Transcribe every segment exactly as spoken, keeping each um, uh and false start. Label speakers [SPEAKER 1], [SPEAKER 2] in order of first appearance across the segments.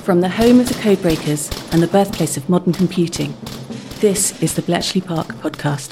[SPEAKER 1] From the home of the codebreakers and the birthplace of modern computing, this is the Bletchley Park podcast.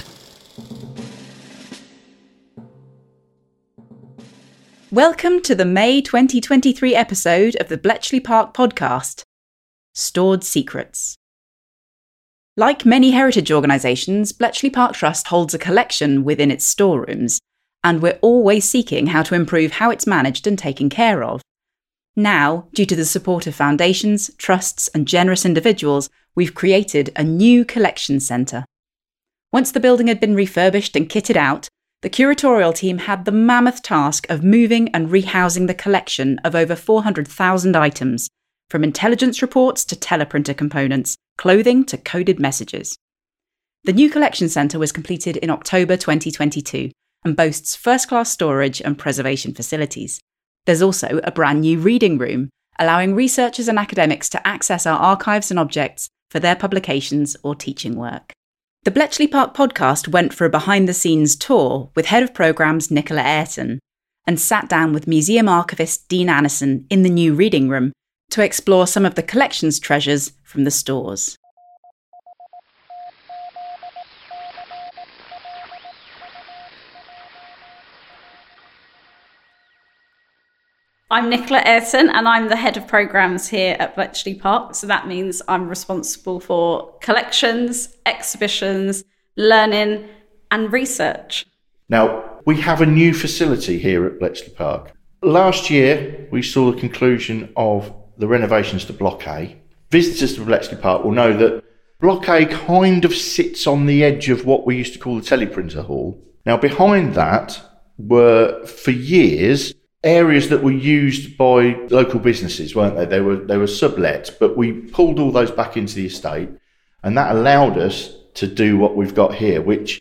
[SPEAKER 2] Welcome to the May twenty twenty-three episode of the Bletchley Park podcast, Stored Secrets. Like many heritage organisations, Bletchley Park Trust holds a collection within its storerooms, and we're always seeking how to improve how it's managed and taken care of. Now, due to the support of foundations, trusts and generous individuals, we've created a new collection centre. Once the building had been refurbished and kitted out, the curatorial team had the mammoth task of moving and rehousing the collection of over four hundred thousand items, from intelligence reports to teleprinter components, clothing to coded messages. The new collection centre was completed in October twenty twenty-two and boasts first-class storage and preservation facilities. There's also a brand new reading room, allowing researchers and academics to access our archives and objects for their publications or teaching work. The Bletchley Park podcast went for a behind-the-scenes tour with Head of Programmes Nicola Ayrton and sat down with Museum Archivist Dean Annison in the new reading room to explore some of the collection's treasures from the stores.
[SPEAKER 3] I'm Nicola Ayrton and I'm the Head of Programmes here at Bletchley Park. So that means I'm responsible for collections, exhibitions, learning and research.
[SPEAKER 4] Now, we have a new facility here at Bletchley Park. Last year, we saw the conclusion of the renovations to Block A. Visitors to Bletchley Park will know that Block A kind of sits on the edge of what we used to call the teleprinter hall. Now, behind that were, for years, areas that were used by local businesses, weren't they? They were they were sublet, but we pulled all those back into the estate, and that allowed us to do what we've got here, which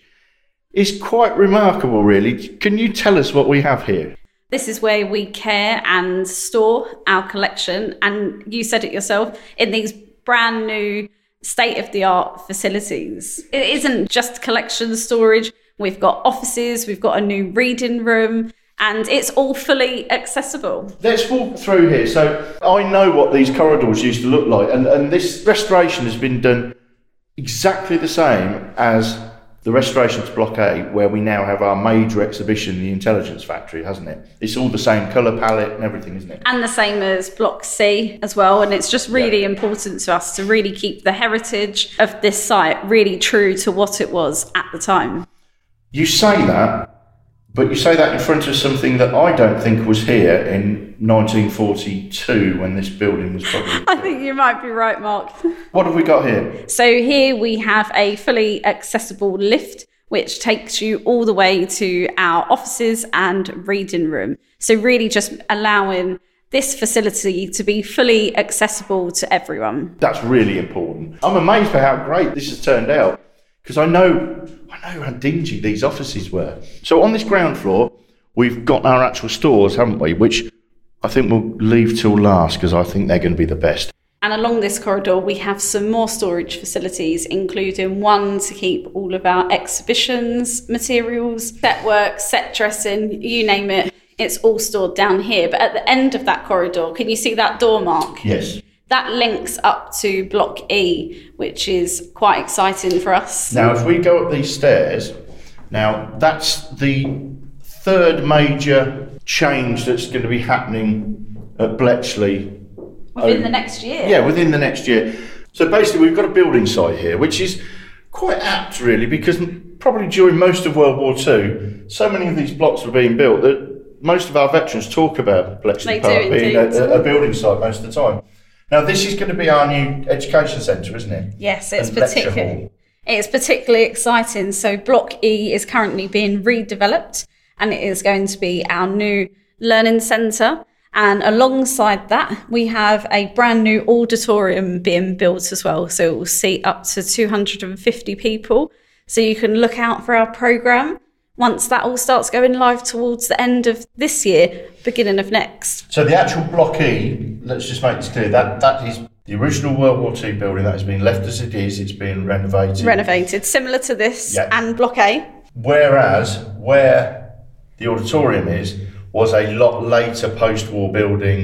[SPEAKER 4] is quite remarkable, really. Can you tell us what we have here?
[SPEAKER 3] This is where we care and store our collection, and you said it yourself, in these brand new state-of-the-art facilities. It isn't just collection storage. We've got offices, we've got a new reading room, and it's all fully accessible. Let's
[SPEAKER 4] walk through here. So I know what these corridors used to look like, and, and this restoration has been done exactly the same as the restoration to Block A, where we now have our major exhibition, the Intelligence Factory, hasn't it? It's all the same colour palette and everything, isn't it?
[SPEAKER 3] And the same as Block C as well. And it's just really yeah. important to us to really keep the heritage of this site really true to what it was at the time.
[SPEAKER 4] You say that, but you say that in front of something that I don't think was here in nineteen forty-two when this building was probably...
[SPEAKER 3] I think you might be right, Mark.
[SPEAKER 4] What have we got here?
[SPEAKER 3] So here we have a fully accessible lift, which takes you all the way to our offices and reading room. So really just allowing this facility to be fully accessible to everyone.
[SPEAKER 4] That's really important. I'm amazed by how great this has turned out, because I know... I know how dingy these offices were. So on this ground floor, we've got our actual stores, haven't we? Which I think we'll leave till last, because I think they're going to be the best.
[SPEAKER 3] And along this corridor, we have some more storage facilities, including one to keep all of our exhibitions, materials, set work, set dressing, you name it. It's all stored down here. But at the end of that corridor, can you see that door, Mark?
[SPEAKER 4] Yes.
[SPEAKER 3] That links up to Block E, which is quite exciting for us.
[SPEAKER 4] Now, if we go up these stairs, now that's the third major change that's going to be happening at Bletchley.
[SPEAKER 3] Within the next year?
[SPEAKER 4] Yeah, within the next year. So basically, we've got a building site here, which is quite apt, really, because probably during most of World War Two, so many of these blocks were being built that most of our veterans talk about Bletchley Park being a, a building site most of the time. Now, this is going to be our new education centre, isn't it?
[SPEAKER 3] Yes, it's particularly it's particularly exciting. So Block E is currently being redeveloped, and it is going to be our new learning centre. And alongside that, we have a brand new auditorium being built as well. So it will seat up to two hundred fifty people. So you can look out for our programme once that all starts going live towards the end of this year, beginning of next.
[SPEAKER 4] So the actual Block E, let's just make this clear, that that is the original World War Two building that has been left as it is. It's been renovated.
[SPEAKER 3] Renovated, similar to this
[SPEAKER 4] yeah.
[SPEAKER 3] and Block A.
[SPEAKER 4] Whereas where the auditorium is, was a lot later post-war building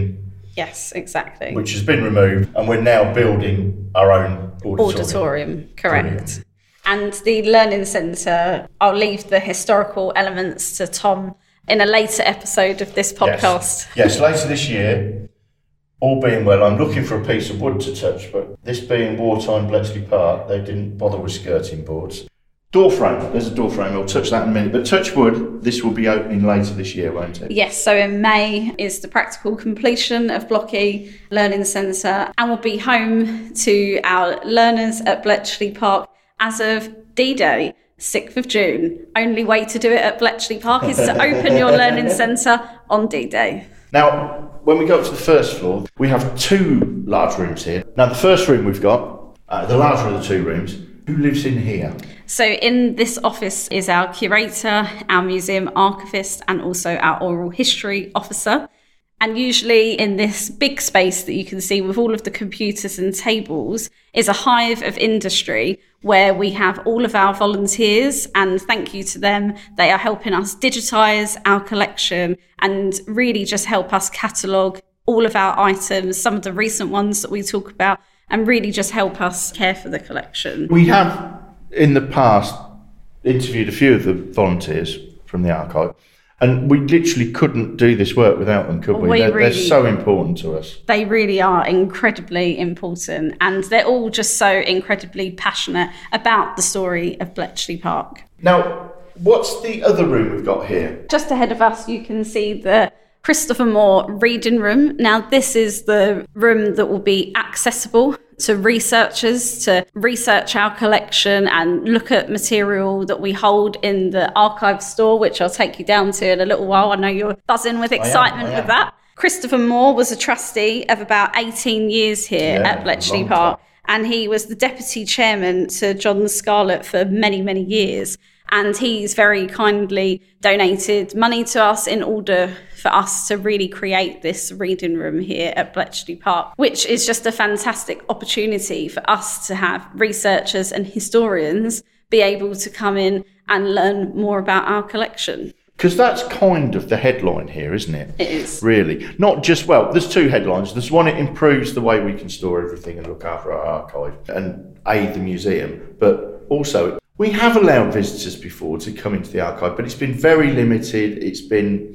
[SPEAKER 3] Yes, exactly.
[SPEAKER 4] Which has been removed, and we're now building our own auditorium.
[SPEAKER 3] Auditorium, correct.
[SPEAKER 4] Brilliant.
[SPEAKER 3] And the Learning Centre, I'll leave the historical elements to Tom in a later episode of this podcast.
[SPEAKER 4] Yes, yes, later this year, all being well, I'm looking for a piece of wood to touch, but this being wartime Bletchley Park, they didn't bother with skirting boards. Door frame, there's a door frame, I'll touch that in a minute. But touch wood, this will be opening later this year, won't it?
[SPEAKER 3] Yes, so in May is the practical completion of Block E Learning Centre, and we'll be home to our learners at Bletchley Park as of D-Day, sixth of June. Only way to do it at Bletchley Park is to open your Learning Centre on D-Day.
[SPEAKER 4] Now, when we go up to the first floor, we have two large rooms here. Now, the first room we've got, uh, the larger of the two rooms, who lives in here?
[SPEAKER 3] So in this office is our curator, our museum archivist, and also our oral history officer. And usually in this big space that you can see with all of the computers and tables is a hive of industry where we have all of our volunteers, and thank you to them. They are helping us digitise our collection and really just help us catalogue all of our items, some of the recent ones that we talk about, and really just help us care for the collection.
[SPEAKER 4] We have, in the past, interviewed a few of the volunteers from the archive, and we literally couldn't do this work without them, could we?
[SPEAKER 3] we
[SPEAKER 4] they're,
[SPEAKER 3] really,
[SPEAKER 4] they're so important to us.
[SPEAKER 3] They really are incredibly important, and they're all just so incredibly passionate about the story of Bletchley Park.
[SPEAKER 4] Now, what's the other room we've got here?
[SPEAKER 3] Just ahead of us, you can see the Christopher Moore reading room. Now, this is the room that will be accessible to researchers to research our collection and look at material that we hold in the archive store, which I'll take you down to in a little while. I know you're buzzing with excitement I am, I am. with that. Christopher Moore was a trustee of about eighteen years here yeah, at Bletchley Park, and he was the deputy chairman to John Scarlett for many, many years. And he's very kindly donated money to us in order for us to really create this reading room here at Bletchley Park, which is just a fantastic opportunity for us to have researchers and historians be able to come in and learn more about our collection.
[SPEAKER 4] Because that's kind of the headline here, isn't it?
[SPEAKER 3] It is.
[SPEAKER 4] Really. Not just, well, there's two headlines. There's one, it improves the way we can store everything and look after our archive and aid the museum. But also, we have allowed visitors before to come into the archive, but it's been very limited. It's been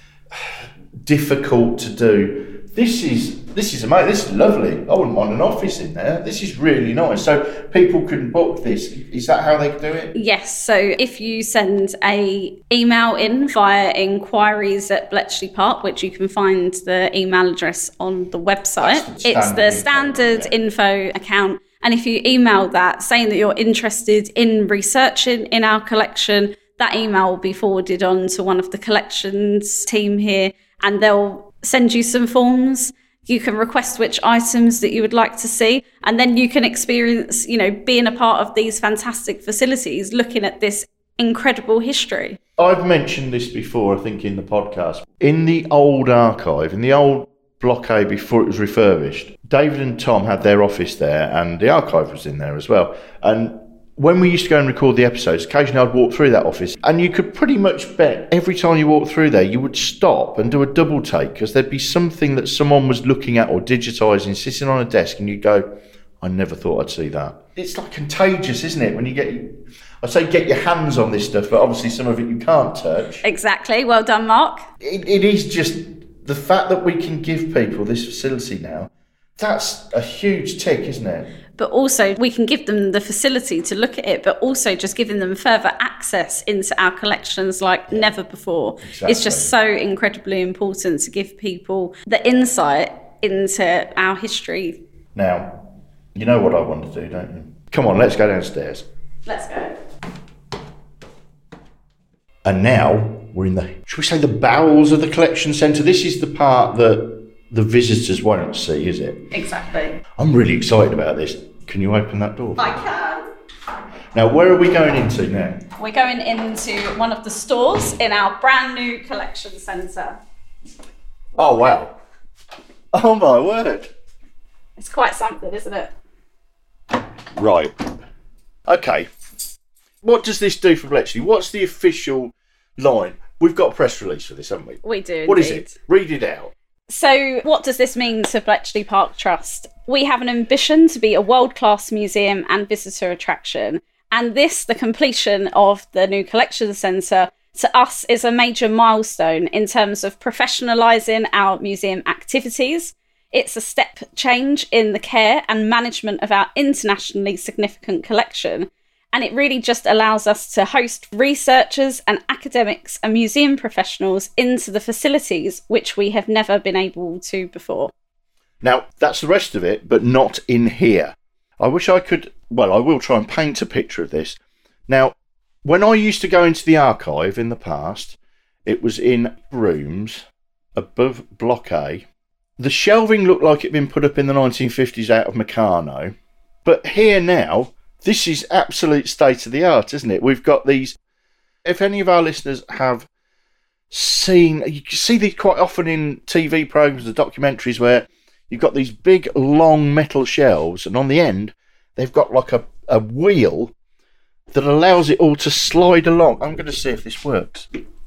[SPEAKER 4] difficult to do. This is this is amazing. This is lovely. I wouldn't mind an office in there. This is really nice. So people can book this. Is that how they do it?
[SPEAKER 3] Yes. So if you send a email in via inquiries at Bletchley Park, which you can find the email address on the website, the it's the standard info, yeah. info account. And if you email that saying that you're interested in researching in our collection, that email will be forwarded on to one of the collections team here, and they'll send you some forms. You can request which items that you would like to see, and then you can experience, you know, being a part of these fantastic facilities, looking at this incredible history.
[SPEAKER 4] I've mentioned this before, I think, in the podcast. In the old archive, in the old Block A before it was refurbished, David and Tom had their office there, and the archive was in there as well. And when we used to go and record the episodes, occasionally I'd walk through that office, and you could pretty much bet every time you walked through there, you would stop and do a double take, because there'd be something that someone was looking at or digitising, sitting on a desk, and you'd go, I never thought I'd see that. It's like contagious, isn't it? When you get, I say get your hands on this stuff, but obviously some of it you can't touch.
[SPEAKER 3] Exactly. Well done, Mark.
[SPEAKER 4] It, it is just the fact that we can give people this facility now. That's a huge tick, isn't it?
[SPEAKER 3] But also we can give them the facility to look at it, but also just giving them further access into our collections like yeah. never before. Exactly. It's just so incredibly important to give people the insight into our history.
[SPEAKER 4] Now, you know what I want to do, don't you? Come on, let's go downstairs.
[SPEAKER 3] Let's go.
[SPEAKER 4] And now we're in the, should we say, the bowels of the collection centre. This is the part that the visitors won't see, is it?
[SPEAKER 3] Exactly.
[SPEAKER 4] I'm really excited about this. Can you open that door?
[SPEAKER 3] I can.
[SPEAKER 4] Now, where are we going into now?
[SPEAKER 3] We're going into one of the stores in our brand new collection centre.
[SPEAKER 4] Oh, wow. Oh, my word.
[SPEAKER 3] It's quite something, isn't it?
[SPEAKER 4] Right. Okay. What does this do for Bletchley? What's the official line? We've got a press release for this, haven't we?
[SPEAKER 3] We do.
[SPEAKER 4] What
[SPEAKER 3] indeed.
[SPEAKER 4] is it? Read it out.
[SPEAKER 3] So what does this mean to Bletchley Park Trust? We have an ambition to be a world-class museum and visitor attraction. And this, the completion of the new collection centre, to us is a major milestone in terms of professionalising our museum activities. It's a step change in the care and management of our internationally significant collection. And it really just allows us to host researchers and academics and museum professionals into the facilities, which we have never been able to before.
[SPEAKER 4] Now, that's the rest of it, but not in here. I wish I could, well, I will try and paint a picture of this. Now, when I used to go into the archive in the past, it was in rooms above Block A. The shelving looked like it'd been put up in the nineteen fifties out of Meccano. But here now, this is absolute state of the art, isn't it? We've got these, if any of our listeners have seen, you see these quite often in T V programmes or documentaries where you've got these big, long metal shelves, and on the end, they've got like a, a wheel that allows it all to slide along. I'm going to see if this works.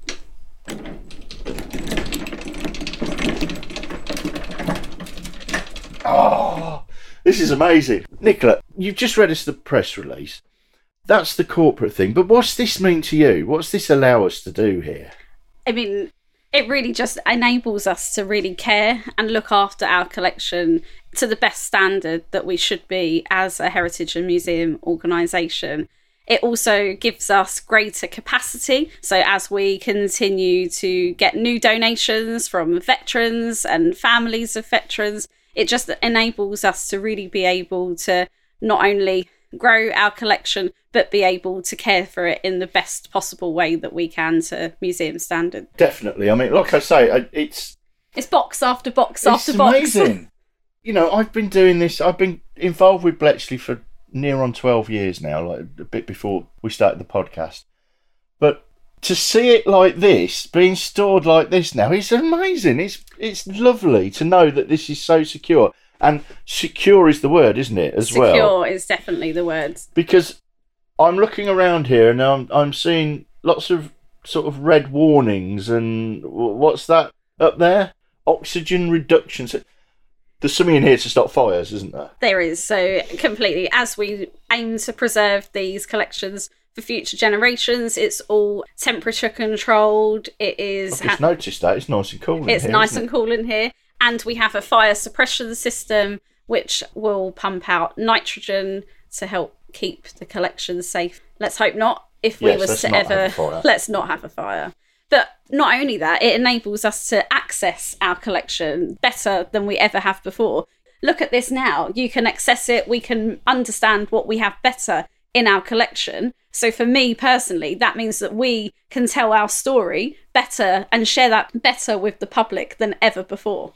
[SPEAKER 4] Oh, this is amazing. Nicola, you've just read us the press release. That's the corporate thing. But what's this mean to you? What's this allow us to do here?
[SPEAKER 3] I mean, it really just enables us to really care and look after our collection to the best standard that we should be as a heritage and museum organisation. It also gives us greater capacity. So as we continue to get new donations from veterans and families of veterans, it just enables us to really be able to not only grow our collection, but be able to care for it in the best possible way that we can to museum standard.
[SPEAKER 4] Definitely. I mean, like I say, it's...
[SPEAKER 3] It's box after box
[SPEAKER 4] it's
[SPEAKER 3] after box.
[SPEAKER 4] It's amazing. You know, I've been doing this, I've been involved with Bletchley for near on twelve years now, like a bit before we started the podcast. But to see it like this, being stored like this now, it's amazing. It's it's lovely to know that this is so secure. And secure is the word, isn't it, as
[SPEAKER 3] secure
[SPEAKER 4] well?
[SPEAKER 3] Secure is definitely the word.
[SPEAKER 4] Because I'm looking around here and I'm, I'm seeing lots of sort of red warnings and what's that up there? Oxygen reduction. There's something in here to stop fires, isn't there?
[SPEAKER 3] There is. So completely, as we aim to preserve these collections for future generations, it's all temperature controlled. It is.
[SPEAKER 4] I've just ha- noticed that. It's nice and cool in
[SPEAKER 3] it's
[SPEAKER 4] here.
[SPEAKER 3] It's nice
[SPEAKER 4] and
[SPEAKER 3] it? cool in here. And we have a fire suppression system which will pump out nitrogen to help keep the collection safe. Let's hope not. If we
[SPEAKER 4] yes,
[SPEAKER 3] was to ever, let's not have a fire. But not only that, it enables us to access our collection better than we ever have before. Look at this now. You can access it. We can understand what we have better in our collection. So for me personally, that means that we can tell our story better and share that better with the public than ever before.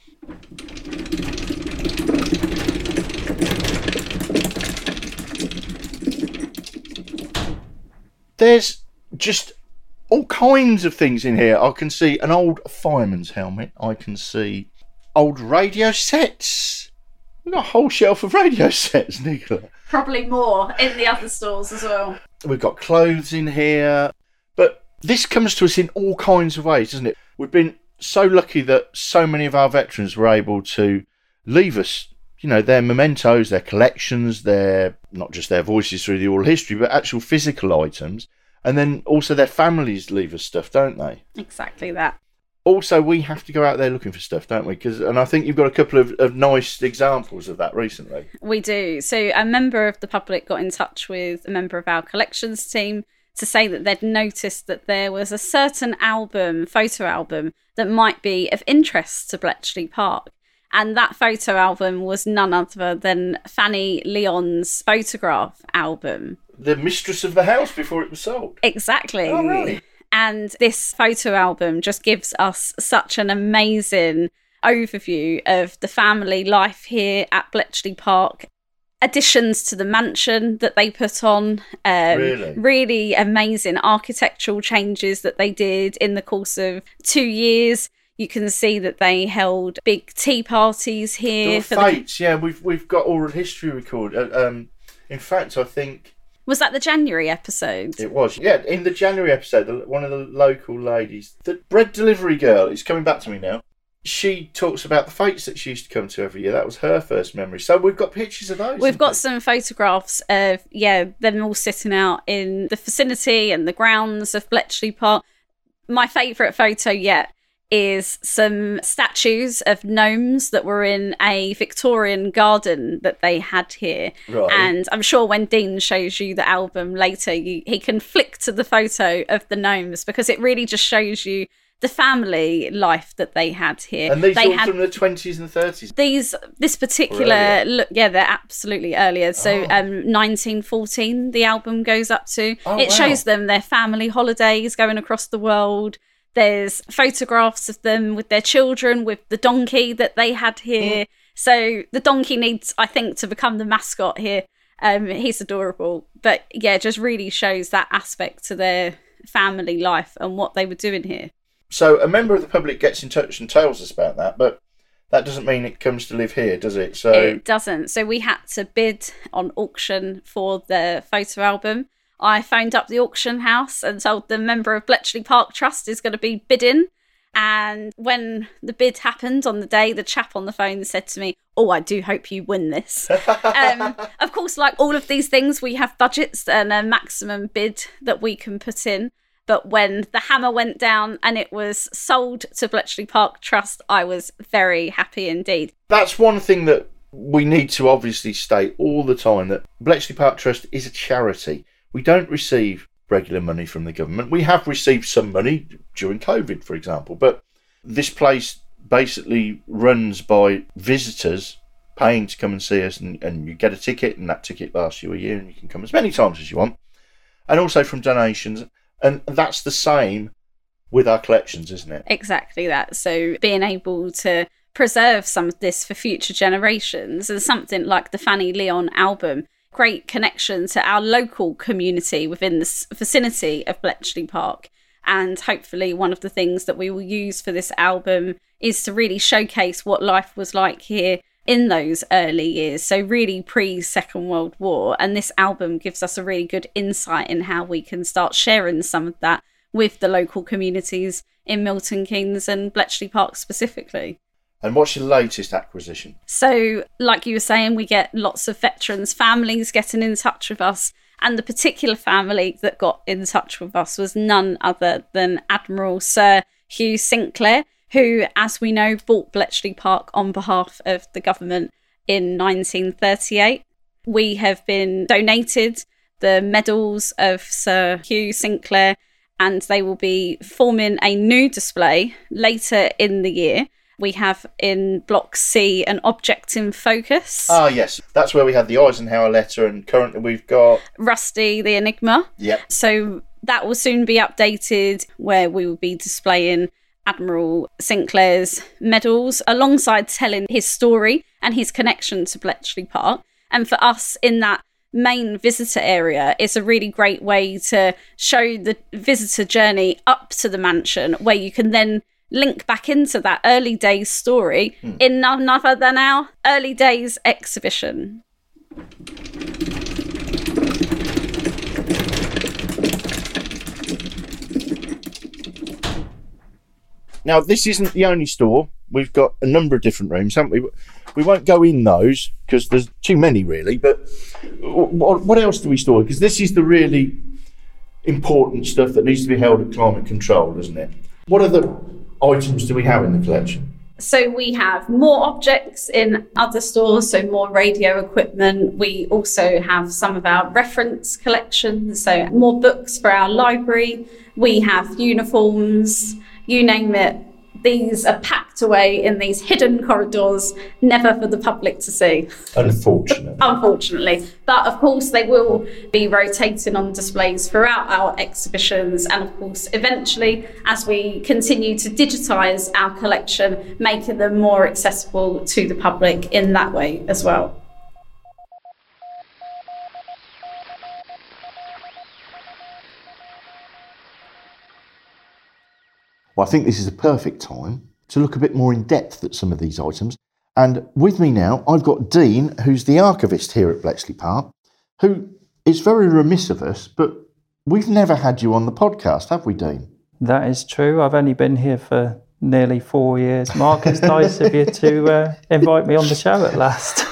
[SPEAKER 4] There's just all kinds of things in here. I can see an old fireman's helmet. I can see old radio sets. We've got a whole shelf of radio sets, Nicola.
[SPEAKER 3] Probably more in the other stores as well.
[SPEAKER 4] We've got clothes in here. But this comes to us in all kinds of ways, doesn't it? We've been so lucky that so many of our veterans were able to leave us, you know, their mementos, their collections, their not just their voices through the oral history, but actual physical items. And then also their families leave us stuff, don't they?
[SPEAKER 3] Exactly that.
[SPEAKER 4] Also, we have to go out there looking for stuff, don't we? 'Cause, and I think you've got a couple of, of nice examples of that recently.
[SPEAKER 3] We do. So a member of the public got in touch with a member of our collections team to say that they'd noticed that there was a certain album, photo album, that might be of interest to Bletchley Park. And that photo album was none other than Fanny Leon's photograph album.
[SPEAKER 4] The mistress of the house before it was sold.
[SPEAKER 3] Exactly.
[SPEAKER 4] Oh, really?
[SPEAKER 3] And this photo album just gives us such an amazing overview of the family life here at Bletchley Park. Additions to the mansion that they put on. Um,
[SPEAKER 4] really?
[SPEAKER 3] Really amazing architectural changes that they did in the course of two years. You can see that they held big tea parties here.
[SPEAKER 4] There were fetes, the... yeah. We've we've got oral history recorded. Uh, um, in fact, I think...
[SPEAKER 3] Was that the January episode?
[SPEAKER 4] It was, yeah. In the January episode, the, one of the local ladies, the bread delivery girl, is coming back to me now. she talks about the fetes that she used to come to every year. That was her first memory. So we've got pictures of those.
[SPEAKER 3] We've got
[SPEAKER 4] we?
[SPEAKER 3] some photographs of, yeah, them all sitting out in the vicinity and the grounds of Bletchley Park. My favourite photo yet is some statues of gnomes that were in a Victorian garden that they had here.
[SPEAKER 4] Right.
[SPEAKER 3] And I'm sure when Dean shows you the album later, you, he can flick to the photo of the gnomes, because it really just shows you the family life that they had here.
[SPEAKER 4] And these
[SPEAKER 3] they
[SPEAKER 4] all
[SPEAKER 3] had
[SPEAKER 4] from the twenties and thirties?
[SPEAKER 3] These, this particular, look, yeah, they're absolutely earlier. So
[SPEAKER 4] Oh.
[SPEAKER 3] um, nineteen fourteen, the album goes up to.
[SPEAKER 4] Oh,
[SPEAKER 3] it
[SPEAKER 4] wow.
[SPEAKER 3] shows them their family holidays going across the world. There's photographs of them with their children, with the donkey that they had here.
[SPEAKER 4] Mm.
[SPEAKER 3] So the donkey needs, I think, to become the mascot here. Um, he's adorable. But yeah, just really shows that aspect to their family life and what they were doing here.
[SPEAKER 4] So a member of the public gets in touch and tells us about that, but that doesn't mean it comes to live here, does it? So
[SPEAKER 3] It doesn't. So we had to bid on auction for the photo album. I phoned up the auction house and told the member of Bletchley Park Trust is going to be bidding. And when the bid happened on the day, the chap on the phone said to me, "Oh, I do hope you win this." um, of course, like all of these things, we have budgets and a maximum bid that we can put in. But when the hammer went down and it was sold to Bletchley Park Trust, I was very happy indeed.
[SPEAKER 4] That's one thing that we need to obviously state all the time, that Bletchley Park Trust is a charity. We don't receive regular money from the government. We have received some money during COVID, for example, but this place basically runs by visitors paying to come and see us, and, and you get a ticket, and that ticket lasts you a year, and you can come as many times as you want, and also from donations. And that's the same with our collections, isn't it?
[SPEAKER 3] Exactly that. So being able to preserve some of this for future generations, and something like the Fanny Leon album, great connection to our local community within the vicinity of Bletchley Park. And hopefully one of the things that we will use for this album is to really showcase what life was like here in those early years, so really pre-Second World War. And this album gives us a really good insight in how we can start sharing some of that with the local communities in Milton Keynes and Bletchley Park specifically.
[SPEAKER 4] And what's your latest acquisition?
[SPEAKER 3] So, like you were saying, we get lots of veterans' families getting in touch with us. And the particular family that got in touch with us was none other than Admiral Sir Hugh Sinclair, who, as we know, bought Bletchley Park on behalf of the government in nineteen thirty-eight. We have been donated the medals of Sir Hugh Sinclair, and they will be forming a new display later in the year. We have in Block C an object in focus.
[SPEAKER 4] Ah, yes. That's where we had the Eisenhower letter, and currently we've got
[SPEAKER 3] Rusty the Enigma.
[SPEAKER 4] Yep.
[SPEAKER 3] So that will soon be updated, where we will be displaying Admiral Sinclair's medals alongside telling his story and his connection to Bletchley Park. And for us in that main visitor area, it's a really great way to show the visitor journey up to the mansion, where you can then link back into that early days story hmm. in none other than our early days exhibition.
[SPEAKER 4] Now, this isn't the only store. We've got a number of different rooms, haven't we? We won't go in those because there's too many, really. But what else do we store? Because this is the really important stuff that needs to be held at climate control, isn't it? What other items do we have in the collection?
[SPEAKER 3] So we have more objects in other stores, so more radio equipment. We also have some of our reference collections, so more books for our library. We have uniforms, you name it. These are packed away in these hidden corridors, never for the public to see.
[SPEAKER 4] Unfortunately.
[SPEAKER 3] Unfortunately. But of course, they will be rotating on displays throughout our exhibitions. And of course, eventually, as we continue to digitise our collection, making them more accessible to the public in that way as well.
[SPEAKER 4] Well, I think this is a perfect time to look a bit more in depth at some of these items. And with me now, I've got Dean, who's the archivist here at Bletchley Park, who is very remiss of us, but we've never had you on the podcast, have we, Dean?
[SPEAKER 5] That is true. I've only been here for nearly four years. Mark, it's nice of you to uh, invite me on the show at last.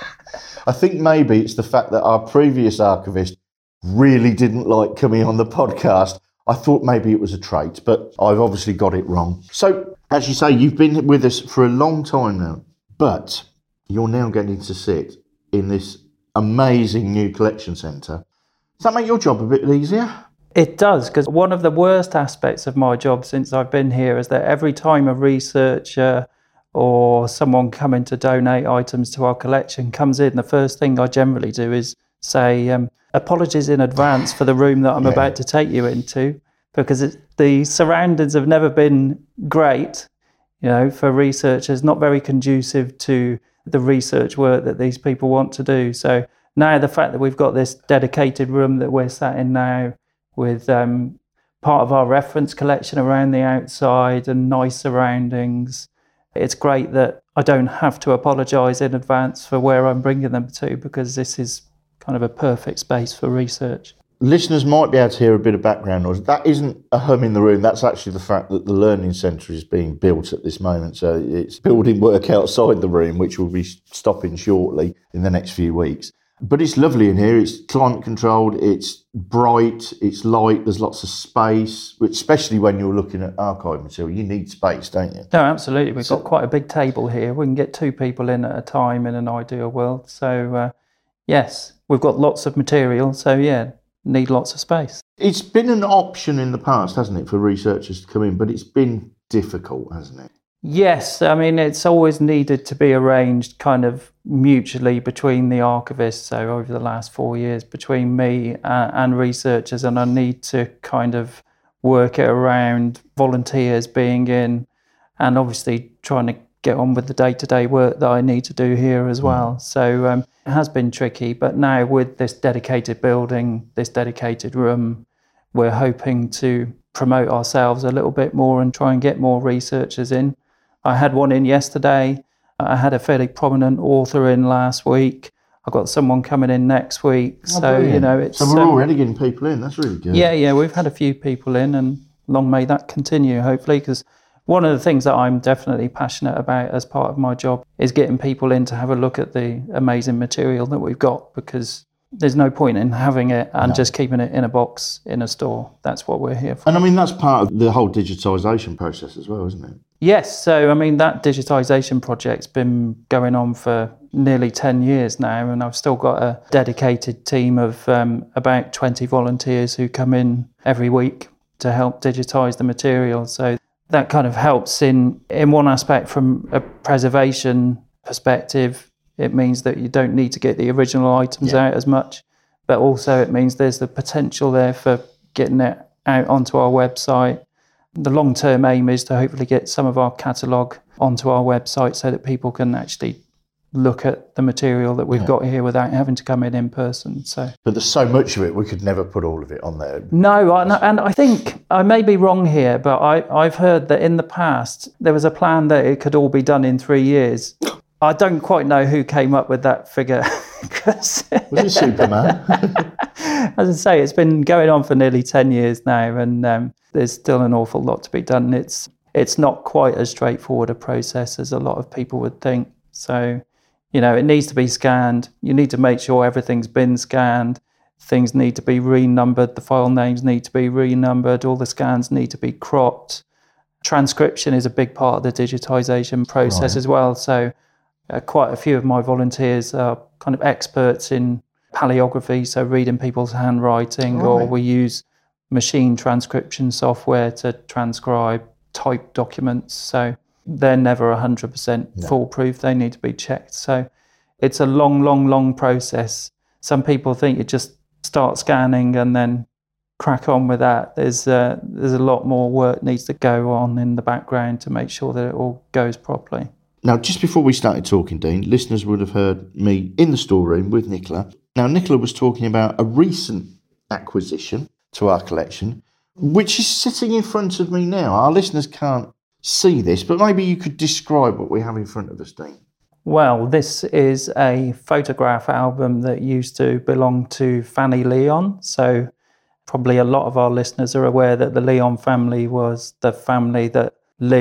[SPEAKER 4] I think maybe it's the fact that our previous archivist really didn't like coming on the podcast. I thought maybe it was a trait, but I've obviously got it wrong. So, as you say, you've been with us for a long time now, but you're now getting to sit in this amazing new collection centre. Does that make your job a bit easier?
[SPEAKER 5] It does, because one of the worst aspects of my job since I've been here is that every time a researcher or someone coming to donate items to our collection comes in, the first thing I generally do is say, um, apologies in advance for the room that I'm yeah. about to take you into, because it's, the surroundings have never been great, you know, for researchers, not very conducive to the research work that these people want to do. So now the fact that we've got this dedicated room that we're sat in now with um, part of our reference collection around the outside and nice surroundings, it's great that I don't have to apologise in advance for where I'm bringing them to, because this is kind of a perfect space for research.
[SPEAKER 4] Listeners might be able to hear a bit of background noise. That isn't a hum in the room. That's actually the fact that the Learning Centre is being built at this moment. So it's building work outside the room, which will be stopping shortly in the next few weeks. But it's lovely in here. It's climate controlled, it's bright, it's light, there's lots of space, which, especially when you're looking at archive material, you need space, don't you?
[SPEAKER 5] No, absolutely. We've so, got quite a big table here. We can get two people in at a time in an ideal world. So, uh, yes, we've got lots of material. So, yeah, need lots of space. It's
[SPEAKER 4] been an option in the past, hasn't it, for researchers to come in, but it's been difficult, hasn't it?
[SPEAKER 5] Yes, I mean, it's always needed to be arranged kind of mutually between the archivists. So over the last four years, between me uh, and researchers, and I need to kind of work it around volunteers being in, and obviously trying to get on with the day-to-day work that I need to do here as well. Mm. So um, it has been tricky, but now with this dedicated building, this dedicated room, we're hoping to promote ourselves a little bit more and try and get more researchers in. I had one in yesterday. I had a fairly prominent author in last week. I've got someone coming in next week. Oh, so, brilliant. you know, it's...
[SPEAKER 4] So we're um, already getting people in. That's really good.
[SPEAKER 5] Yeah, yeah, we've had a few people in, and long may that continue, hopefully, because one of the things that I'm definitely passionate about as part of my job is getting people in to have a look at the amazing material that we've got, because there's no point in having it and no. just keeping it in a box in a store. That's what we're here for.
[SPEAKER 4] And I mean, that's part of the whole digitisation process as well, isn't it?
[SPEAKER 5] Yes, so I mean, that digitisation project's been going on for nearly ten years now, and I've still got a dedicated team of um, about twenty volunteers who come in every week to help digitise the material. So that kind of helps in, in one aspect from a preservation perspective. It means that you don't need to get the original items yeah. out as much, but also it means there's the potential there for getting it out onto our website. The long-term aim is to hopefully get some of our catalogue onto our website so that people can actually look at the material that we've yeah. got here without having to come in in person. So,
[SPEAKER 4] but there's so much of it, we could never put all of it on there.
[SPEAKER 5] No, I, and I think I may be wrong here, but I, I've heard that in the past there was a plan that it could all be done in three years. I don't quite know who came up with that figure.
[SPEAKER 4] Was it Superman?
[SPEAKER 5] As I say, it's been going on for nearly ten years now, and um, there's still an awful lot to be done. It's it's not quite as straightforward a process as a lot of people would think. So, you know, it needs to be scanned. You need to make sure everything's been scanned. Things need to be renumbered. The file names need to be renumbered. All the scans need to be cropped. Transcription is a big part of the digitisation process right. as well. So uh, quite a few of my volunteers are kind of experts in paleography, so reading people's handwriting, right. or we use machine transcription software to transcribe typed documents. So they're never one hundred percent no. foolproof. They need to be checked. So it's a long, long, long process. Some people think you just start scanning and then crack on with that. There's uh, there's a lot more work needs to go on in the background to make sure that it all goes properly.
[SPEAKER 4] Now, just before we started talking, Dean, listeners would have heard me in the storeroom with Nicola. Now, Nicola was talking about a recent acquisition to our collection, which is sitting in front of me now. Our listeners can't see this, but maybe you could describe what we have in front of us, Dean.
[SPEAKER 5] Well, this is a photograph album that used to belong to Fanny Leon. So probably a lot of our listeners are aware that the Leon family was the family that lived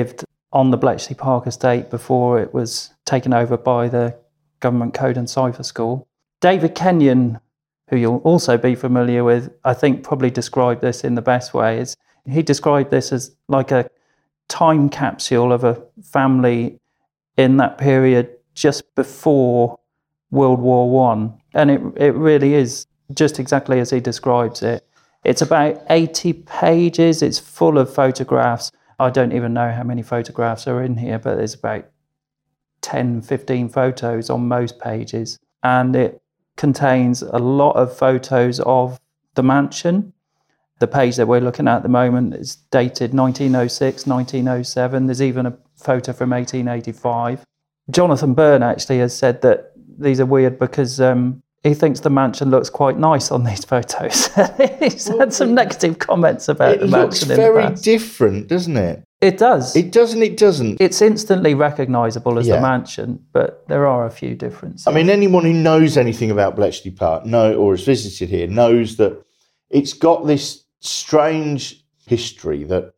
[SPEAKER 5] on the Bletchley Park estate before it was taken over by the Government Code and Cipher School. David Kenyon, who you'll also be familiar with, I think probably described this in the best way. Is he described this as like a time capsule of a family in that period just before World War One. And it it really is just exactly as he describes it. It's about eighty pages. It's full of photographs. I don't even know how many photographs are in here, but there's about ten, fifteen photos on most pages. And it contains a lot of photos of the mansion. The page that we're looking at at the moment is dated nineteen oh six, nineteen oh seven. There's even a photo from eighteen eighty-five. Jonathan Byrne actually has said that these are weird because um, he thinks the mansion looks quite nice on these photos. He's had some negative comments about
[SPEAKER 4] it
[SPEAKER 5] the mansion in
[SPEAKER 4] very
[SPEAKER 5] the past.
[SPEAKER 4] different, doesn't it?
[SPEAKER 5] It does.
[SPEAKER 4] It doesn't, it doesn't.
[SPEAKER 5] It's instantly recognisable as
[SPEAKER 4] Yeah.
[SPEAKER 5] the mansion, but there are a few differences.
[SPEAKER 4] I mean, anyone who knows anything about Bletchley Park know, or has visited here knows that it's got this strange history that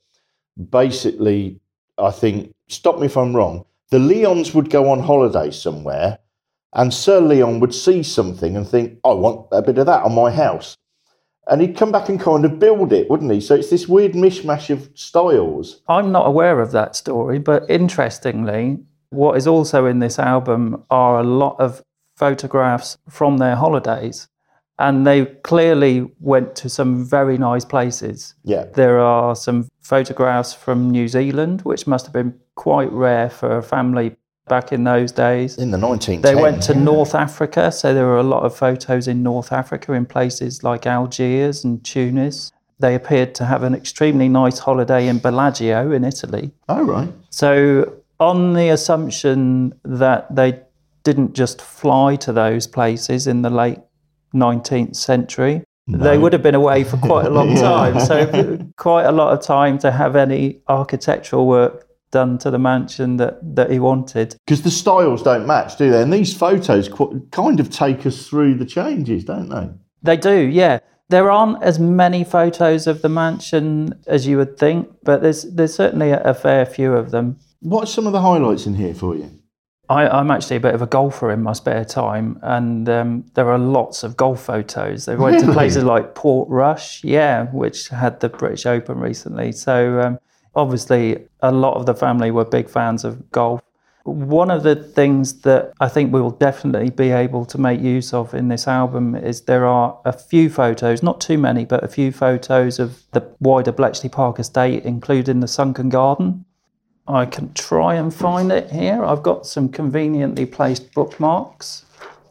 [SPEAKER 4] basically, I think, stop me if I'm wrong, the Leons would go on holiday somewhere and Sir Leon would see something and think, I want a bit of that on my house. And he'd come back and kind of build it, wouldn't he? So it's this weird mishmash of styles.
[SPEAKER 5] I'm not aware of that story, but interestingly, what is also in this album are a lot of photographs from their holidays. And they clearly went to some very nice places.
[SPEAKER 4] Yeah.
[SPEAKER 5] There are some photographs from New Zealand, which must have been quite rare for a family back in those days.
[SPEAKER 4] In the nineteen
[SPEAKER 5] They
[SPEAKER 4] tens.
[SPEAKER 5] went to
[SPEAKER 4] yeah.
[SPEAKER 5] North Africa, so there were a lot of photos in North Africa in places like Algiers and Tunis. They appeared to have an extremely nice holiday in Bellagio in Italy.
[SPEAKER 4] Oh, right.
[SPEAKER 5] So on the assumption that they didn't just fly to those places in the late nineteenth century,
[SPEAKER 4] No.
[SPEAKER 5] they would have been away for quite a long
[SPEAKER 4] Yeah.
[SPEAKER 5] time. So quite a lot of time to have any architectural work done to the mansion that, that he wanted.
[SPEAKER 4] Because the styles don't match, do they? And these photos qu- kind of take us through the changes, don't they?
[SPEAKER 5] They do, yeah. There aren't as many photos of the mansion as you would think, but there's there's certainly a, a fair few of them.
[SPEAKER 4] What are some of the highlights in here for you?
[SPEAKER 5] I, I'm actually a bit of a golfer in my spare time, and um, there are lots of golf photos. They went to
[SPEAKER 4] Really?
[SPEAKER 5] places like Portrush, yeah, which had the British Open recently. So um, obviously a lot of the family were big fans of golf. One of the things that I think we will definitely be able to make use of in this album is there are a few photos, not too many, but a few photos of the wider Bletchley Park estate, including the sunken garden. I can try and find it here. I've got some conveniently placed bookmarks.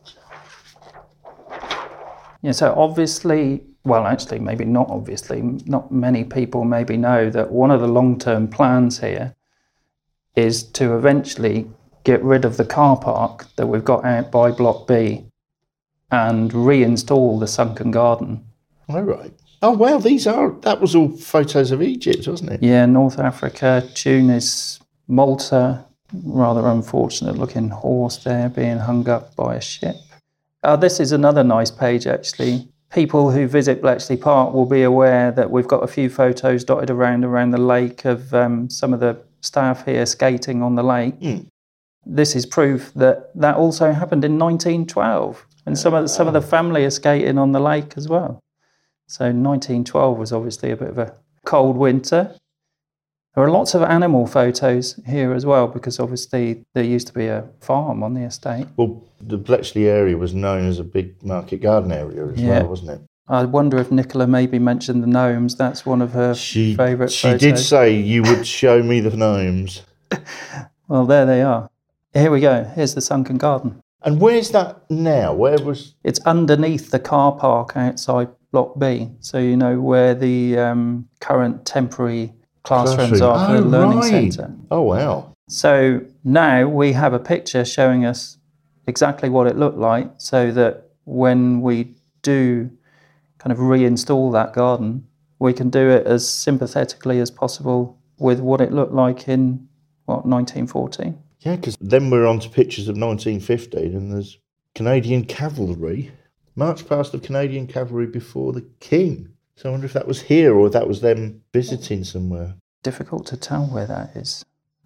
[SPEAKER 5] Yeah, so obviously, well, actually, maybe not obviously, not many people maybe know that one of the long-term plans here is to eventually get rid of the car park that we've got out by Block B and reinstall the sunken garden.
[SPEAKER 4] All right. Oh, wow, these are, that was all photos of Egypt, wasn't it?
[SPEAKER 5] Yeah, North Africa, Tunis, Malta, rather unfortunate looking horse there being hung up by a ship. Uh, this is another nice page, actually. People who visit Bletchley Park will be aware that we've got a few photos dotted around around the lake of um, some of the staff here skating on the lake.
[SPEAKER 4] Mm.
[SPEAKER 5] This is proof that that also happened in nineteen twelve, and some of the, some of the family are skating on the lake as well. So nineteen twelve was obviously a bit of a cold winter. There are lots of animal photos here as well, because obviously there used to be a farm on the estate.
[SPEAKER 4] Well, the Bletchley area was known as a big market garden area as
[SPEAKER 5] Yeah.
[SPEAKER 4] well, wasn't it?
[SPEAKER 5] I wonder if Nicola maybe mentioned the gnomes. That's one of her
[SPEAKER 4] She,
[SPEAKER 5] favourite
[SPEAKER 4] she
[SPEAKER 5] photos.
[SPEAKER 4] did say you would show me the gnomes.
[SPEAKER 5] Well, there they are. Here we go. Here's the sunken garden.
[SPEAKER 4] And where's that now? Where was...
[SPEAKER 5] It's underneath the car park outside Block B. So you know where the um, current temporary classrooms
[SPEAKER 4] Classroom.
[SPEAKER 5] are for
[SPEAKER 4] Oh,
[SPEAKER 5] the Learning
[SPEAKER 4] right.
[SPEAKER 5] Centre.
[SPEAKER 4] Oh, wow.
[SPEAKER 5] So now we have a picture showing us exactly what it looked like, so that when we do kind of reinstall that garden, we can do it as sympathetically as possible with what it looked like in, what, nineteen fourteen?
[SPEAKER 4] Yeah, because then we're on to pictures of nineteen fifteen and there's Canadian cavalry. March past of Canadian cavalry before the King. So I wonder if that was here or if that was them visiting somewhere.
[SPEAKER 5] Difficult to tell where that is.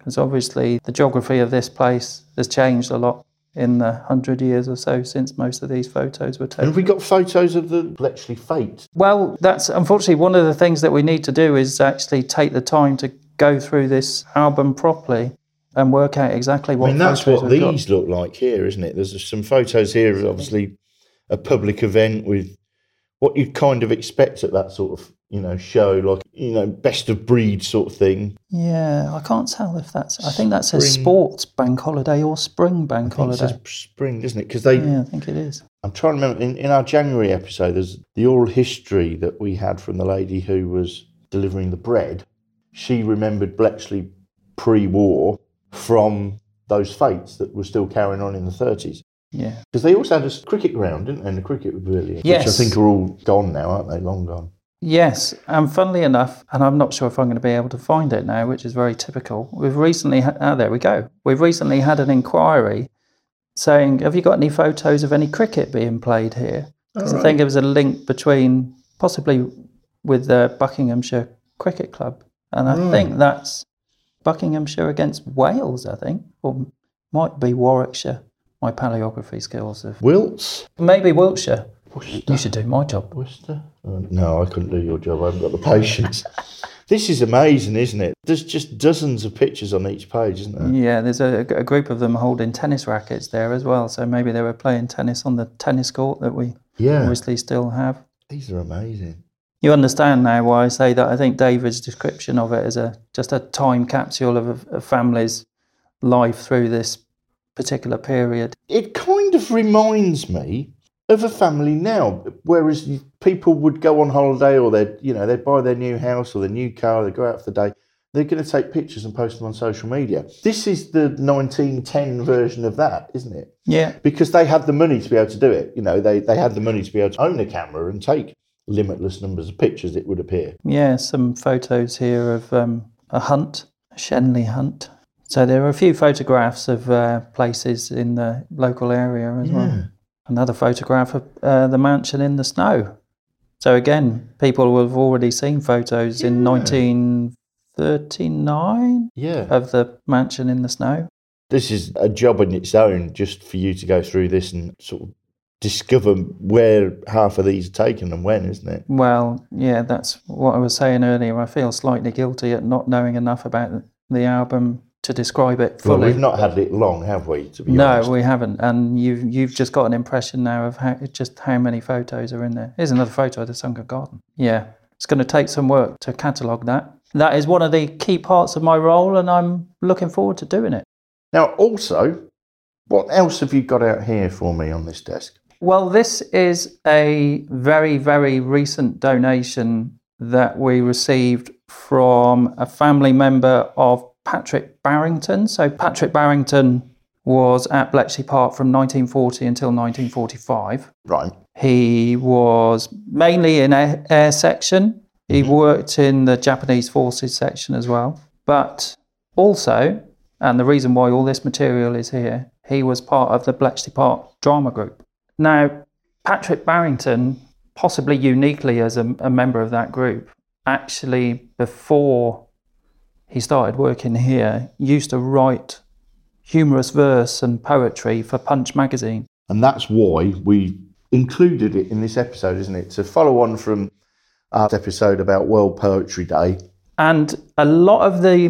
[SPEAKER 5] because obviously the geography of this place has changed a lot in the hundred years or so since most of these photos were taken.
[SPEAKER 4] And have we got photos of the Bletchley Fete?
[SPEAKER 5] Well, that's unfortunately one of the things that we need to do is actually take the time to go through this album properly and work out exactly what.
[SPEAKER 4] I mean, that's
[SPEAKER 5] photos
[SPEAKER 4] what
[SPEAKER 5] we've
[SPEAKER 4] these
[SPEAKER 5] got.
[SPEAKER 4] look like here, isn't it? There's some photos here of obviously a public event with what you'd kind of expect at that sort of, you know, show, like, you know, best of breed sort of thing.
[SPEAKER 5] Yeah, I can't tell if that's, I think that says
[SPEAKER 4] Spring.
[SPEAKER 5] sports bank holiday or spring bank
[SPEAKER 4] I think it
[SPEAKER 5] holiday.
[SPEAKER 4] says spring, doesn't it? Because they,
[SPEAKER 5] Yeah, I think it is.
[SPEAKER 4] I'm trying to remember, in, in our January episode, there's the oral history that we had from the lady who was delivering the bread. She remembered Bletchley pre-war from those fates that were still carrying on in the thirties.
[SPEAKER 5] Yeah.
[SPEAKER 4] Because they also had a cricket ground, didn't they? And the cricket pavilion,
[SPEAKER 5] Yes.
[SPEAKER 4] which I think are all gone now, aren't they? Long gone.
[SPEAKER 5] Yes, and funnily enough, and I'm not sure if I'm going to be able to find it now, which is very typical, we've recently, ha- ah, there we go. We've recently had an inquiry saying, have you got any photos of any cricket being played here? Because I think there was a link between, possibly with the Buckinghamshire Cricket Club, and I
[SPEAKER 4] Right.
[SPEAKER 5] think that's Buckinghamshire against Wales, I think, or might be Warwickshire. My paleography skills have...
[SPEAKER 4] Wilts?
[SPEAKER 5] Maybe Wiltshire.
[SPEAKER 4] Worcester?
[SPEAKER 5] You should do my job.
[SPEAKER 4] Worcester? Oh, no, I couldn't do your job. I haven't got the patience. This is amazing, isn't it? There's just dozens of pictures on each page, isn't there?
[SPEAKER 5] Yeah, there's a, a group of them holding tennis rackets there as well. So maybe they were playing tennis on the tennis court that we
[SPEAKER 4] Yeah.
[SPEAKER 5] obviously still have.
[SPEAKER 4] These are amazing.
[SPEAKER 5] You understand now why I say that. I think David's description of it is a just a time capsule of a, a family's life through this particular period.
[SPEAKER 4] It kind of reminds me of a family now, whereas you- people would go on holiday or they'd, you know, they'd buy their new house or their new car, they'd go out for the day, they're going to take pictures and post them on social media. This is the nineteen ten version of that, isn't it?
[SPEAKER 5] Yeah,
[SPEAKER 4] Because they had the money to be able to do it. You know, they, they had the money to be able to own a camera and take limitless numbers of pictures, it would appear.
[SPEAKER 5] yeah, some photos here of um, a hunt, a Shenley hunt. So there are a few photographs of uh, places in the local area as well. Another photograph of uh, the mansion in the snow. So again, people will have already seen photos in nineteen thirty-nine
[SPEAKER 4] Yeah.
[SPEAKER 5] of the mansion in the snow.
[SPEAKER 4] This is a job in its own, just for you to go through this and sort of discover where half of these are taken and when, isn't it?
[SPEAKER 5] Well, yeah, that's what I was saying earlier. I feel slightly guilty at not knowing enough about the album to describe it
[SPEAKER 4] Well,
[SPEAKER 5] fully.
[SPEAKER 4] we've not had it long, have we, to be
[SPEAKER 5] no,
[SPEAKER 4] honest?
[SPEAKER 5] we haven't, and you've you've just got an impression now of how just how many photos are in there. Here's another photo of the sunken garden. Yeah, it's going to take some work to catalogue that. That is one of the key parts of my role, and I'm looking forward to doing it.
[SPEAKER 4] Now, also, what else have you got out here for me on this desk?
[SPEAKER 5] Well, this is a very, very recent donation that we received from a family member of Patrick Barrington. So Patrick Barrington was at Bletchley Park from nineteen forty until nineteen forty-five.
[SPEAKER 4] Right.
[SPEAKER 5] He was mainly in air, air section. He
[SPEAKER 4] Mhm.
[SPEAKER 5] worked in the Japanese forces section as well. But also, and the reason why all this material is here, he was part of the Bletchley Park drama group. Now, Patrick Barrington, possibly uniquely as a, a member of that group, actually before he started working here, used to write humorous verse and poetry for Punch magazine.
[SPEAKER 4] And that's why we included it in this episode, isn't it? To follow on from our episode about World Poetry Day.
[SPEAKER 5] And a lot of the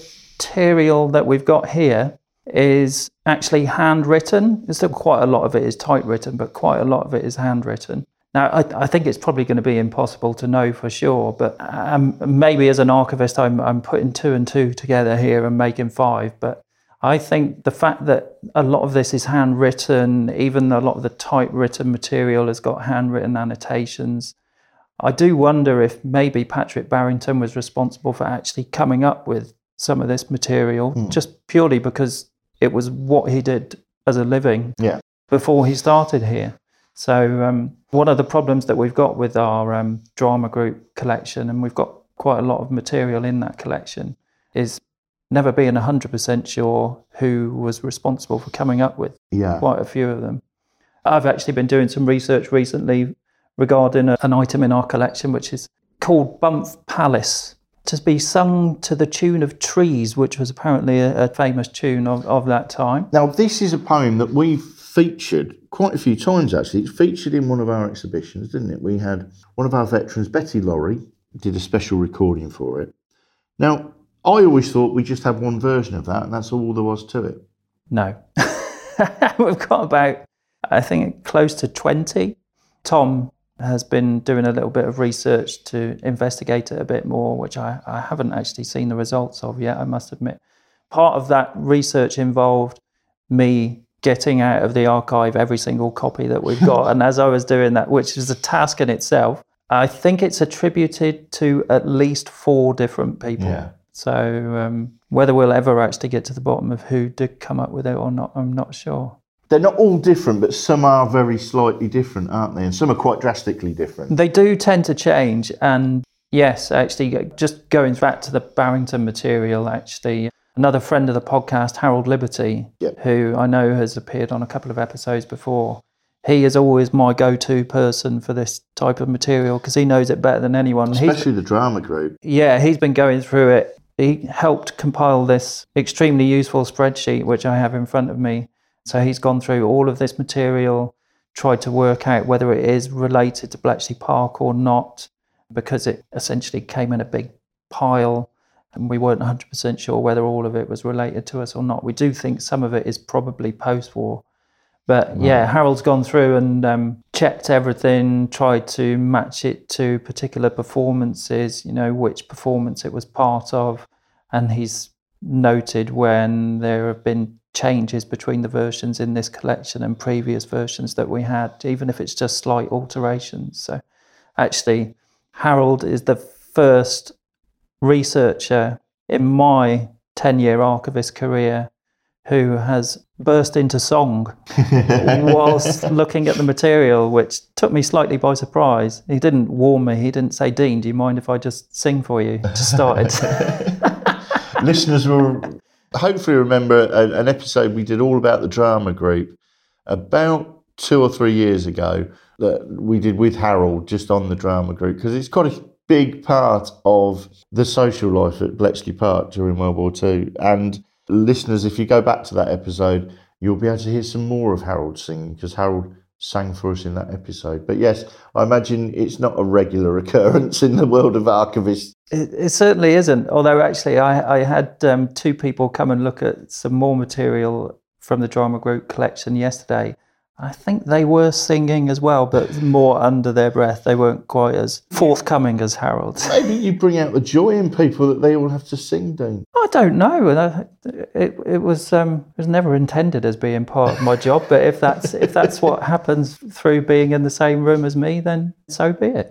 [SPEAKER 5] material that we've got here is actually handwritten. There's still quite a lot of it is typewritten, but quite a lot of it is handwritten. Now, I, I think it's probably going to be impossible to know for sure, but um, maybe as an archivist, I'm, I'm putting two and two together here and making five. But I think the fact that a lot of this is handwritten, even a lot of the typewritten material has got handwritten annotations, I do wonder if maybe Patrick Barrington was responsible for actually coming up with some of this material,
[SPEAKER 4] Mm.
[SPEAKER 5] just purely because it was what he did as a living
[SPEAKER 4] Yeah.
[SPEAKER 5] before he started here. So um, one of the problems that we've got with our um, drama group collection, and we've got quite a lot of material in that collection, is never being one hundred percent sure who was responsible for coming up with
[SPEAKER 4] Yeah.
[SPEAKER 5] quite a few of them. I've actually been doing some research recently regarding a, an item in our collection which is called Bumph Palace. to be sung to the tune of Trees, which was apparently a, a famous tune of, of that time.
[SPEAKER 4] Now, this is a poem that we've featured quite a few times, actually. It's featured in one of our exhibitions, didn't it? We had one of our veterans, Betty Laurie, did a special recording for it. Now, I always thought we just had one version of that, and that's all there was to it.
[SPEAKER 5] No. We've got about, I think, close to twenty. Tom has been doing a little bit of research to investigate it a bit more, which I, I haven't actually seen the results of yet, I must admit. Part of that research involved me getting out of the archive every single copy that we've got. And as I was doing that, which is a task in itself, I think it's attributed to at least four different people.
[SPEAKER 4] Yeah.
[SPEAKER 5] So um, whether we'll ever actually get to the bottom of who did come up with it or not, I'm not sure.
[SPEAKER 4] They're not all different, but some are very slightly different, aren't they? And some are quite drastically different.
[SPEAKER 5] They do tend to change. And yes, actually, just going back to the Barrington material, actually, another friend of the podcast, Harold Liberty,
[SPEAKER 4] Yep.
[SPEAKER 5] who I know has appeared on a couple of episodes before, he is always my go-to person for this type of material because he knows it better than anyone.
[SPEAKER 4] Especially
[SPEAKER 5] He's,
[SPEAKER 4] the drama group.
[SPEAKER 5] yeah, he's been going through it. He helped compile this extremely useful spreadsheet, which I have in front of me. So he's gone through all of this material, tried to work out whether it is related to Bletchley Park or not, because it essentially came in a big pile and we weren't one hundred percent sure whether all of it was related to us or not. We do think some of it is probably post-war. But yeah, Harold's gone through and um, checked everything, tried to match it to particular performances, you know, which performance it was part of. And he's noted when there have been changes between the versions in this collection and previous versions that we had, even if it's just slight alterations. So actually, Harold is the first researcher in my ten-year archivist career who has burst into song whilst looking at the material, which took me slightly by surprise. He didn't warn me. He didn't say, Dean, do you mind if I just sing for you to start it?
[SPEAKER 4] Listeners will hopefully remember a, an episode we did all about the drama group about two or three years ago that we did with Harold just on the drama group, because it's quite a big part of the social life at Bletchley Park during World War Two. And listeners, if you go back to that episode, you'll be able to hear some more of Harold singing, because Harold sang for us in that episode. But yes, I imagine it's not a regular occurrence in the world of archivists.
[SPEAKER 5] It, it certainly isn't, although actually I, I had um, two people come and look at some more material from the drama group collection yesterday. I think they were singing as well, but more under their breath. They weren't quite as forthcoming as Harold.
[SPEAKER 4] Maybe you bring out the joy in people that they all have to sing, Dean.
[SPEAKER 5] I don't know. It it was um, it was never intended as being part of my job. But if that's if that's what happens through being in the same room as me, then so be it.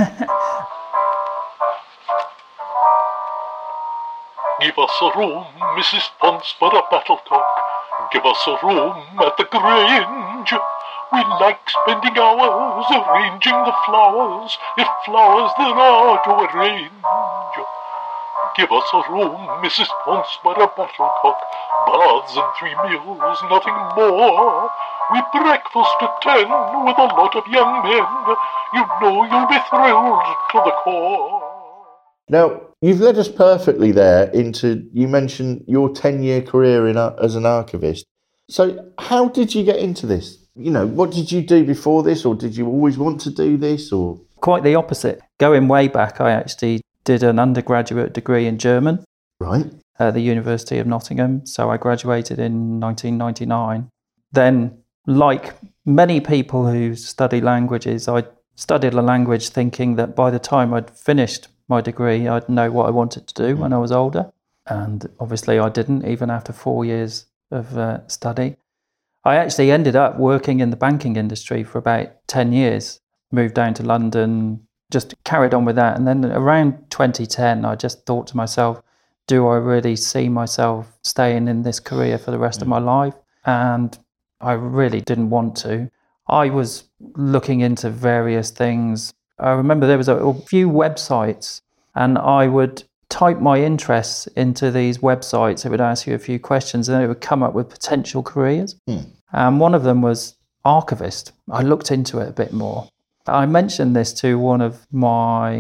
[SPEAKER 6] Give us a room, Missus Ponce, for a battle talk. Give us a room at the Grange. We like spending hours arranging the flowers, if flowers there are to arrange. Give us a room, Missus Ponce, for a battle cock. Baths and three meals, nothing more. We breakfast at ten with a lot of young men. You know you'll be thrilled to the core.
[SPEAKER 4] Now, you've led us perfectly there into, you mentioned your ten-year career in as an archivist. So how did you get into this? You know, what did you do before this, or did you always want to do this? Or
[SPEAKER 5] quite the opposite. Going way back, I actually did an undergraduate degree in German.
[SPEAKER 4] Right.
[SPEAKER 5] At the University of Nottingham. So I graduated in nineteen ninety-nine. Then, like many people who study languages, I studied a language thinking that by the time I'd finished my degree, I'd know what I wanted to do when I was older. And obviously I didn't, even after four years of uh, study. I actually ended up working in the banking industry for about ten years, moved down to London, just carried on with that. And then around twenty ten, I just thought to myself, do I really see myself staying in this career for the rest of my life? And I really didn't want to. I was looking into various things. I remember there was a, a few websites, and I would type my interests into these websites. It would ask you a few questions, and then it would come up with potential careers. Mm. And one of them was archivist. I looked into it a bit more. I mentioned this to one of my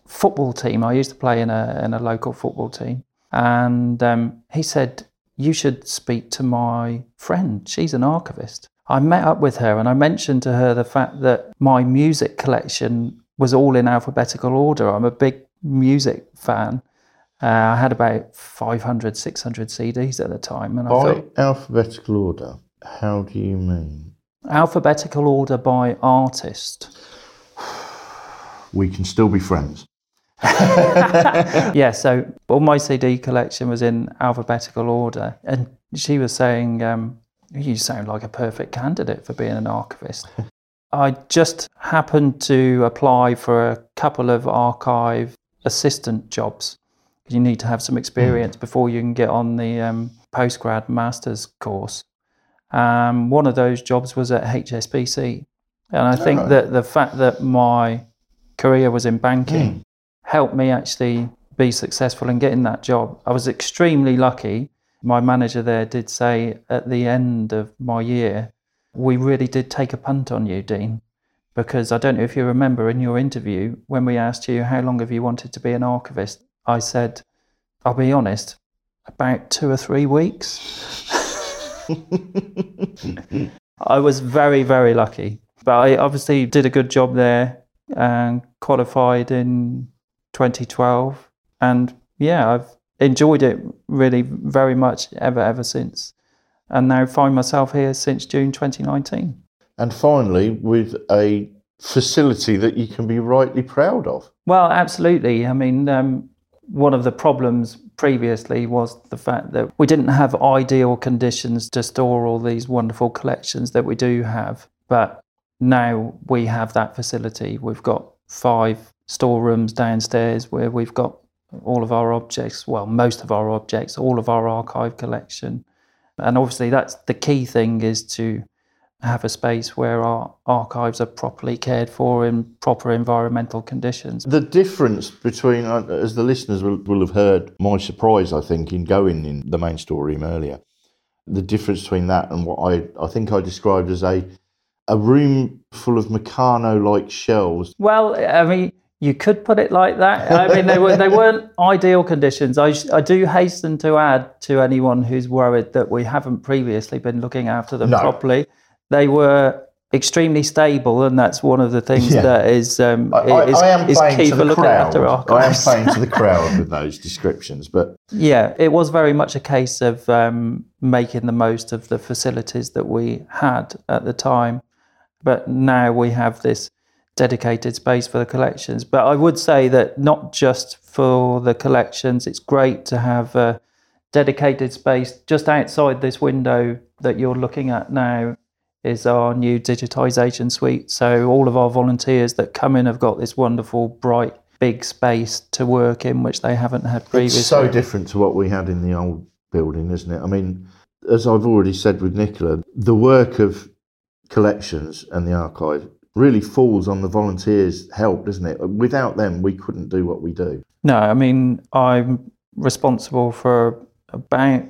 [SPEAKER 5] football team. I used to play in a in a local football team, and um, he said, "You should speak to my friend. She's an archivist." I met up with her and I mentioned to her the fact that my music collection was all in alphabetical order. I'm a big music fan. Uh, I had about five hundred, six hundred C Ds at the time. And I
[SPEAKER 4] By
[SPEAKER 5] thought,
[SPEAKER 4] alphabetical order, how do you mean?
[SPEAKER 5] Alphabetical order by artist.
[SPEAKER 4] We can still be friends.
[SPEAKER 5] Yeah, so all my C D collection was in alphabetical order. And she was saying, um, you sound like a perfect candidate for being an archivist. I just happened to apply for a couple of archive assistant jobs. You need to have some experience mm. before you can get on the um, postgrad master's course. Um, one of those jobs was at H S B C. And I think oh. that the fact that my career was in banking mm. helped me actually be successful in getting that job. I was extremely lucky. My manager there did say at the end of my year, we really did take a punt on you, Dean, because I don't know if you remember in your interview when we asked you how long have you wanted to be an archivist, I said, I'll be honest, about two or three weeks. I was very, very lucky, but I obviously did a good job there and qualified in twenty twelve. And yeah, I've enjoyed it really very much ever, ever since. And now find myself here since June twenty nineteen.
[SPEAKER 4] And finally, with a facility that you can be rightly proud of.
[SPEAKER 5] Well, absolutely. I mean, um, one of the problems previously was the fact that we didn't have ideal conditions to store all these wonderful collections that we do have. But now we have that facility. We've got five storerooms downstairs where we've got all of our objects, well, most of our objects, all of our archive collection. And obviously that's the key thing, is to have a space where our archives are properly cared for in proper environmental conditions.
[SPEAKER 4] The difference between, as the listeners will, will have heard, my surprise, I think, in going in the main storeroom earlier, the difference between that and what I, I think I described as a a room full of Meccano-like shelves.
[SPEAKER 5] Well, I mean, you could put it like that. I mean, they, were, they weren't ideal conditions. I, I do hasten to add to anyone who's worried that we haven't previously been looking after them no. properly. They were extremely stable, and that's one of the things yeah. that is, um,
[SPEAKER 4] I,
[SPEAKER 5] is,
[SPEAKER 4] I am
[SPEAKER 5] is key for looking
[SPEAKER 4] crowd.
[SPEAKER 5] after archives.
[SPEAKER 4] I am playing to the crowd with those descriptions. But
[SPEAKER 5] yeah, it was very much a case of um, making the most of the facilities that we had at the time. But now we have this dedicated space for the collections. But I would say that not just for the collections, it's great to have a dedicated space just outside this window that you're looking at now is our new digitisation suite. So all of our volunteers that come in have got this wonderful, bright, big space to work in, which they haven't had previously.
[SPEAKER 4] It's so different to what we had in the old building, isn't it? I mean, as I've already said with Nicola, the work of collections and the archive really falls on the volunteers' help, doesn't it? Without them, we couldn't do what we do.
[SPEAKER 5] No, I mean, I'm responsible for about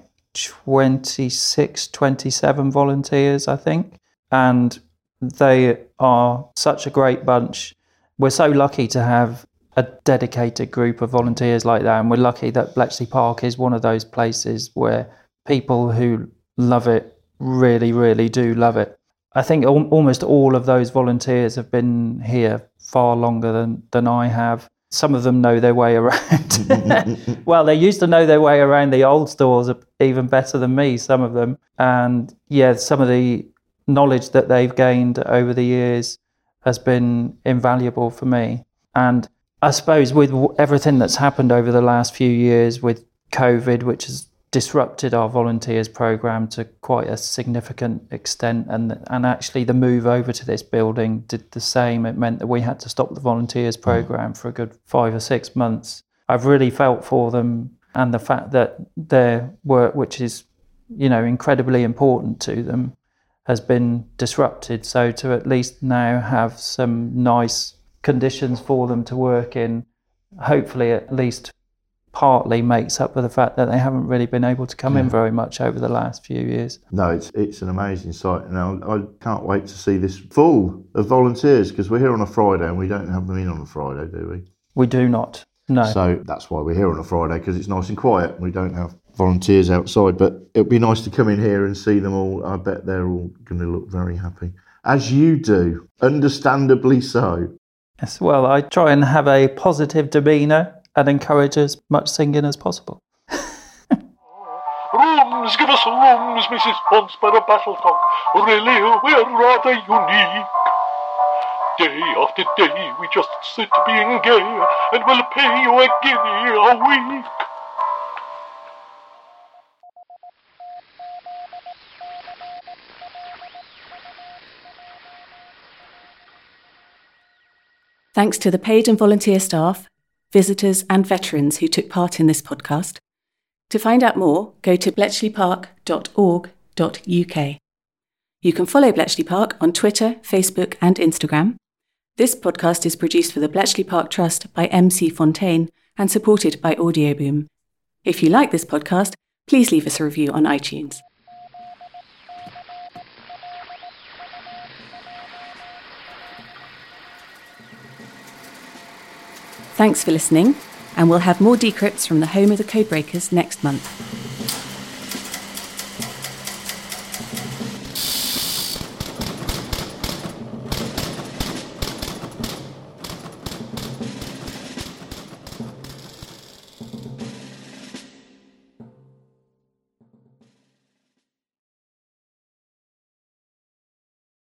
[SPEAKER 5] twenty-six, twenty-seven volunteers, I think. And they are such a great bunch. We're so lucky to have a dedicated group of volunteers like that. And we're lucky that Bletchley Park is one of those places where people who love it really, really do love it. I think al- almost all of those volunteers have been here far longer than, than I have. Some of them know their way around. Well, they used to know their way around the old stores even better than me, some of them. And yeah, some of the knowledge that they've gained over the years has been invaluable for me. And I suppose with everything that's happened over the last few years with COVID, which has disrupted our volunteers program to quite a significant extent, and and actually the move over to this building did the same. It meant that we had to stop the volunteers program for a good five or six months. I've really felt for them, and the fact that their work, which is, you know, incredibly important to them, has been disrupted. So to at least now have some nice conditions for them to work in, hopefully at least partly makes up for the fact that they haven't really been able to come yeah. in very much over the last few years.
[SPEAKER 4] No, it's it's an amazing site, and I, I can't wait to see this full of volunteers, because we're here on a Friday and we don't have them in on a Friday, do we?
[SPEAKER 5] We do not, no.
[SPEAKER 4] So that's why we're here on a Friday, because it's nice and quiet. We don't have volunteers outside, but it'd be nice to come in here and see them all. I bet they're all going to look very happy. As you do, understandably so.
[SPEAKER 5] Yes, well, I try and have a positive demeanour and encourage as much singing as possible.
[SPEAKER 6] Rooms, give us rooms, Missus Ponsborough Battlecock. Really, we're rather unique. Day after day, we just sit being gay, and we'll pay you a guinea a week.
[SPEAKER 1] Thanks to the paid and volunteer staff, visitors and veterans who took part in this podcast. To find out more, go to bletchley park dot org dot U K. You can follow Bletchley Park on Twitter, Facebook and Instagram. This podcast is produced for the Bletchley Park Trust by M C Fontaine and supported by Audioboom. If you like this podcast, please leave us a review on iTunes. Thanks for listening, and we'll have more decrypts from the home of the Codebreakers next month.